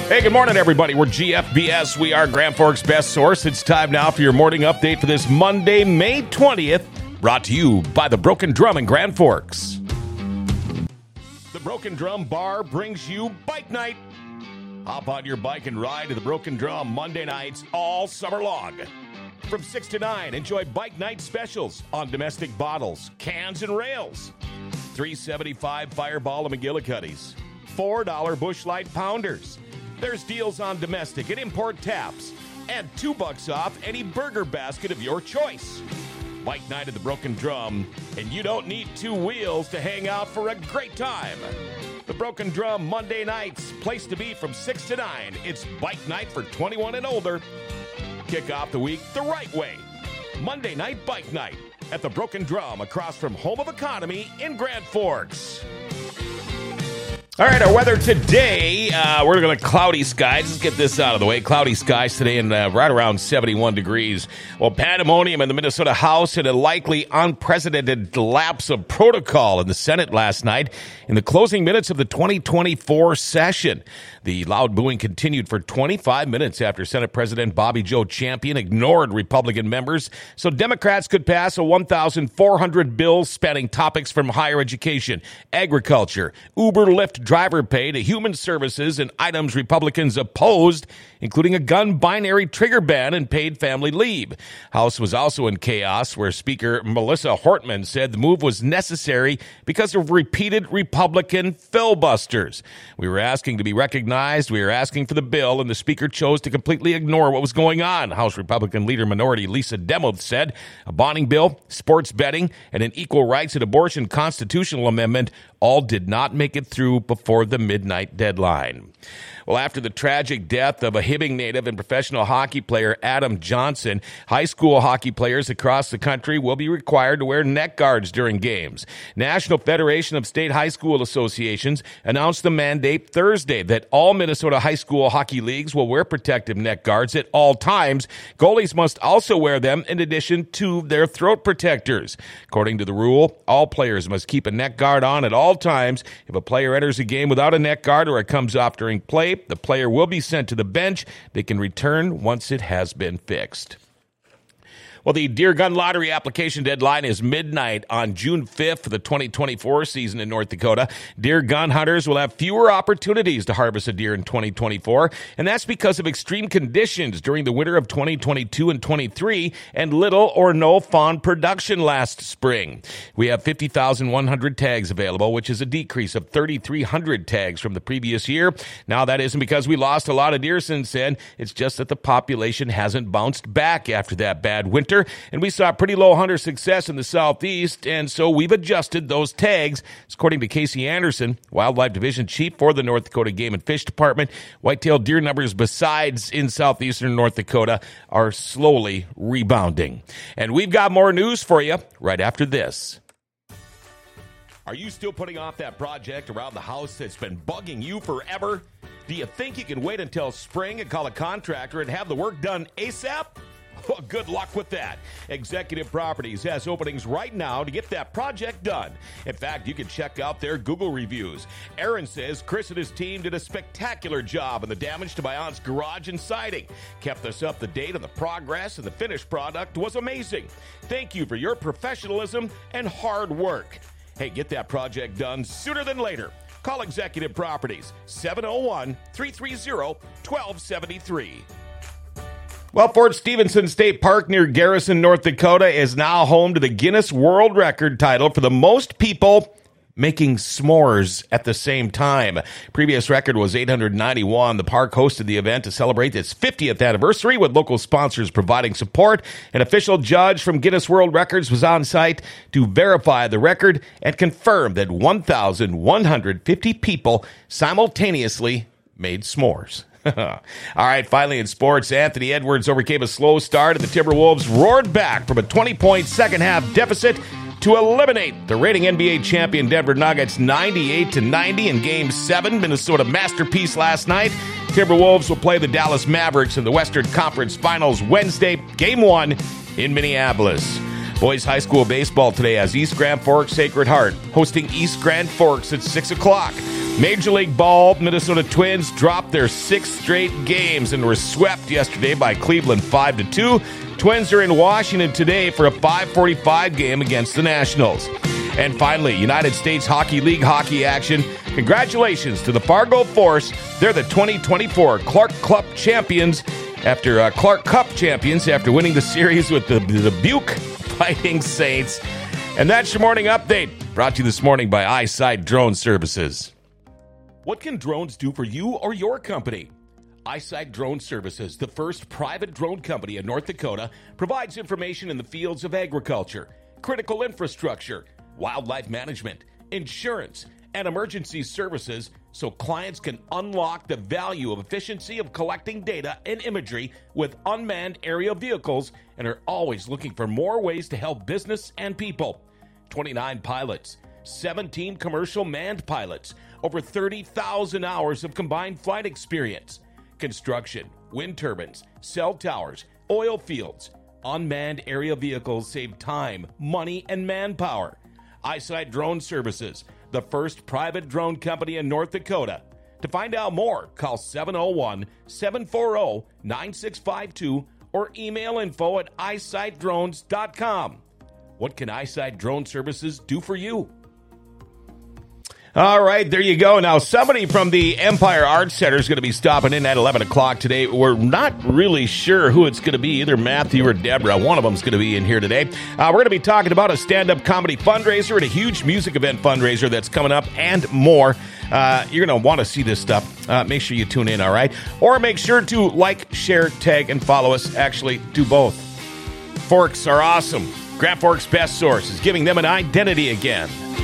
Hey, good morning, everybody. We're GFBS. We are Grand Forks' best source. It's time now for your morning update for this Monday, May 20th, brought to you by the Broken Drum in Grand Forks. The Broken Drum Bar brings you Bike Night. Hop on your bike and ride to the Broken Drum Monday nights all summer long. From 6 to 9, enjoy Bike Night specials on domestic bottles, cans, and rails. $3.75 Fireball and McGillicuddy's. $4 Busch Light Pounders. There's deals on domestic and import taps. And $2 off any burger basket of your choice. Bike Night at the Broken Drum, and you don't need two wheels to hang out for a great time. The Broken Drum Monday nights, place to be from 6 to 9. It's Bike Night for 21 and older. Kick off the week the right way. Monday night Bike Night at the Broken Drum across from Home of Economy in Grand Forks. All right, our weather today, we're looking at cloudy skies. Let's get this out of the way. Cloudy skies today and right around 71 degrees. Well, pandemonium in the Minnesota House and a likely unprecedented lapse of protocol in the Senate last night in the closing minutes of the 2024 session. The loud booing continued for 25 minutes after Senate President Bobby Joe Champion ignored Republican members so Democrats could pass a 1,400 bill spanning topics from higher education, agriculture, Uber, Lyft driver pay to human services and items Republicans opposed, including a gun binary trigger ban and paid family leave. House was also in chaos where Speaker Melissa Hortman said the move was necessary because of repeated Republican filibusters. We were asking to be recognized. We were asking for the bill, and the Speaker chose to completely ignore what was going on. House Republican Leader Minority Lisa Demuth said a bonding bill, sports betting, and an equal rights and abortion constitutional amendment all did not make it through before the midnight deadline. Well, after the tragic death of a Hibbing native and professional hockey player Adam Johnson, high school hockey players across the country will be required to wear neck guards during games. National Federation of State High School Associations announced the mandate Thursday that all Minnesota high school hockey leagues will wear protective neck guards at all times. Goalies must also wear them in addition to their throat protectors. According to the rule, all players must keep a neck guard on at all times. If a player enters a game without a neck guard or it comes off during play, the player will be sent to the bench. They can return once it has been fixed. Well, the Deer Gun Lottery application deadline is midnight on June 5th for the 2024 season in North Dakota. Deer gun hunters will have fewer opportunities to harvest a deer in 2024, and that's because of extreme conditions during the winter of 2022 and 23 and little or no fawn production last spring. We have 50,100 tags available, which is a decrease of 3,300 tags from the previous year. Now, that isn't because we lost a lot of deer since then. It's just that the population hasn't bounced back after that bad winter. And we saw pretty low hunter success in the southeast, and so we've adjusted those tags. According to Casey Anderson, Wildlife Division Chief for the North Dakota Game and Fish Department, whitetail deer numbers besides in southeastern North Dakota are slowly rebounding. And we've got more news for you right after this. Are you still putting off that project around the house that's been bugging you forever? Do you think you can wait until spring and call a contractor and have the work done ASAP? Well, good luck with that. Executive Properties has openings right now to get that project done. In fact, you can check out their Google reviews. Aaron says Chris and his team did a spectacular job in the damage to my aunt's garage and siding. Kept us up to date on the progress, and the finished product was amazing. Thank you for your professionalism and hard work. Hey, get that project done sooner than later. Call Executive Properties, 701-330-1273. Well, Fort Stevenson State Park near Garrison, North Dakota is now home to the Guinness World Record title for the most people making s'mores at the same time. Previous record was 891. The park hosted the event to celebrate its 50th anniversary with local sponsors providing support. An official judge from Guinness World Records was on site to verify the record and confirm that 1,150 people simultaneously made s'mores. All right, finally in sports, Anthony Edwards overcame a slow start, and the Timberwolves roared back from a 20-point second-half deficit to eliminate the reigning NBA champion Denver Nuggets 98-90 in Game 7. Minnesota masterpiece last night. Timberwolves will play the Dallas Mavericks in the Western Conference Finals Wednesday, Game 1 in Minneapolis. Boys high school baseball today has East Grand Forks Sacred Heart hosting East Grand Forks at 6 o'clock. Major League Ball, Minnesota Twins dropped their 6th straight games and were swept yesterday by Cleveland 5-2. Twins are in Washington today for a 5:45 game against the Nationals. And finally, United States Hockey League hockey action. Congratulations to the Fargo Force. They're the 2024 Clark Cup champions after winning the series with the Dubuque Fighting Saints. And that's your morning update, brought to you this morning by Eyesight Drone Services. What can drones do for you or your company? Eyesight Drone Services, the first private drone company in North Dakota, provides information in the fields of agriculture, critical infrastructure, wildlife management, insurance, and emergency services so clients can unlock the value of efficiency of collecting data and imagery with unmanned aerial vehicles and are always looking for more ways to help business and people. 29 pilots, 17 commercial manned pilots, over 30,000 hours of combined flight experience. Construction, wind turbines, cell towers, oil fields, unmanned aerial vehicles save time, money, and manpower. Eyesight Drone Services, the first private drone company in North Dakota. To find out more, call 701-740-9652 or email info@eyesightdrones.com. What can Eyesight Drone Services do for you? All right, there you go. Now, somebody from the Empire Arts Center is going to be stopping in at 11 o'clock today. We're not really sure who it's going to be, either Matthew or Deborah. One of them is going to be in here today. We're going to be talking about a stand-up comedy fundraiser and a huge music event fundraiser that's coming up and more. You're going to want to see this stuff. Make sure you tune in, all right? Or make sure to like, share, tag, and follow us. Actually, do both. Forks are awesome. Grand Forks Best Source is giving them an identity again.